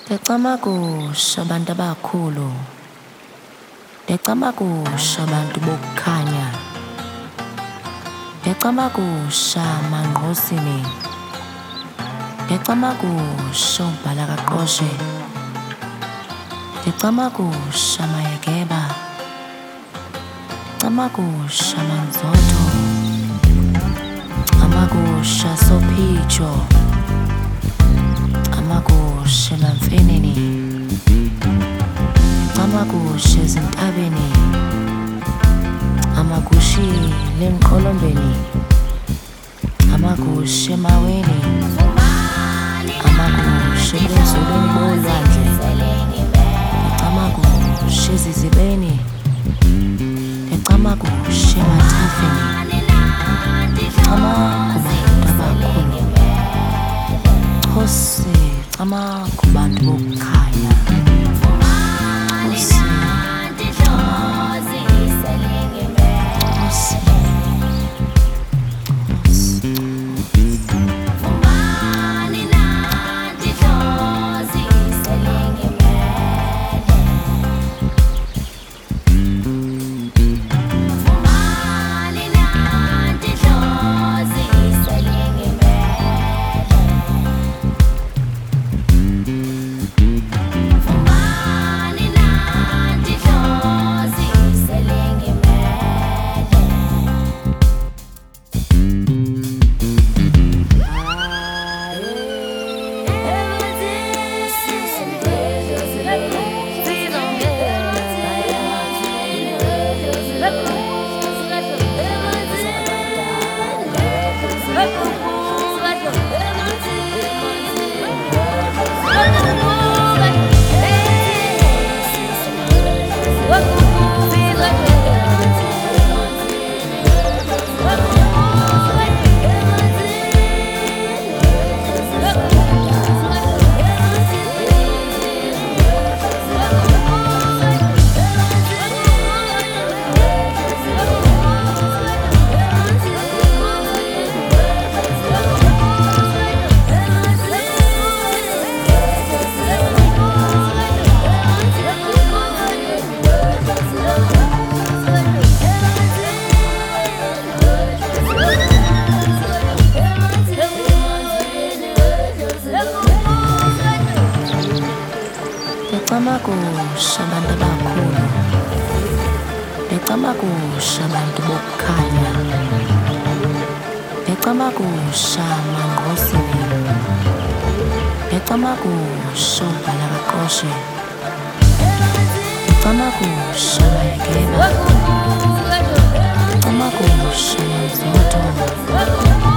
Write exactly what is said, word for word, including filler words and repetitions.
Ndiyacama kusha abantu abakhulu, ndiyacama kusha abantu bokukhanya, ndiyacama kusha Mangqosini, ndiyacama kusha uMbhala kaQoshe, ndiyacama kusha Mayegeba, ndiyacama kusha Manzotho, ndiyacama kusha Sophijo, ndiyacama kusha Namfeneni, ndiyacama kusha Ezintabeni, ndiyacama kusha eMqolombeni, ndiyacama kusha eMaweni, ndiyacama kusha ebunzulwini bolwandle, ndiyacama kusha ezizibeni, ndiyacama kusha emathafeni, ndiyacama kubantu abakhulu, Nkosi ndiyacama kubantu bokukhanya, Nkosi ndiyacama kusha abantu abakhulu, ndiyacama kusha abantu bokukhanya, ndiyacama kusha Mangqosini, ndiyacama kusha uMbhala kaQoshe, ndiyacama kusha Mayegeba, ndiyacama kusha Manzotho.